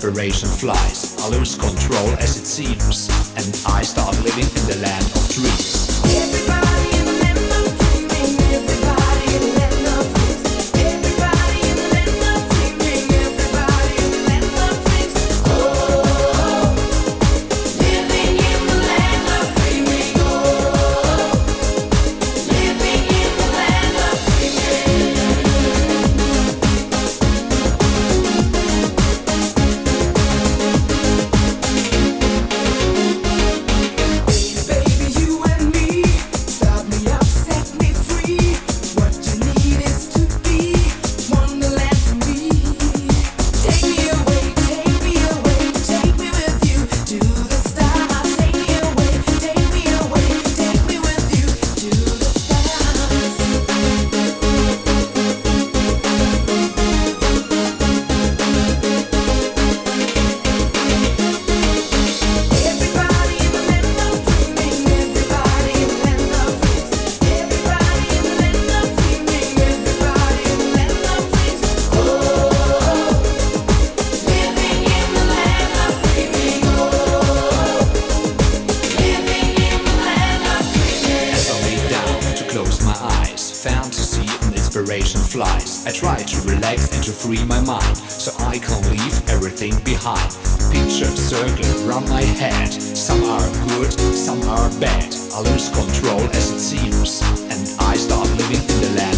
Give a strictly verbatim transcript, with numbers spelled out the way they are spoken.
inspiration flies. I lose control as it seems, and I start living in the land of dreams. Everybody in the land of dreaming, everybody in the land of dreams, everybody in the land of dreaming, everybody in the land of dreams. Oh, living in the land of dreaming. Oh, living in the land of dreaming. Baby, you and me, start me up, set me free. What you need is to be Wonderland for me. Take me away, take me away, take me with you to the stars. Take me away, take me away, take me with you to the stars. Everybody in the land of dreaming, everybody in the land of dreams, everybody in the land of dreaming, everybody in the land of dreams. Oh, living in the land of dreaming. Oh, living in the land of dreaming. As I lay down to close my eyes, fantasy and inspiration flies. I try to relax and to free my mind, so I can leave everything behind. Pictures circle round my head. Some are good, some are bad. I lose control as it seems, and I start living in the land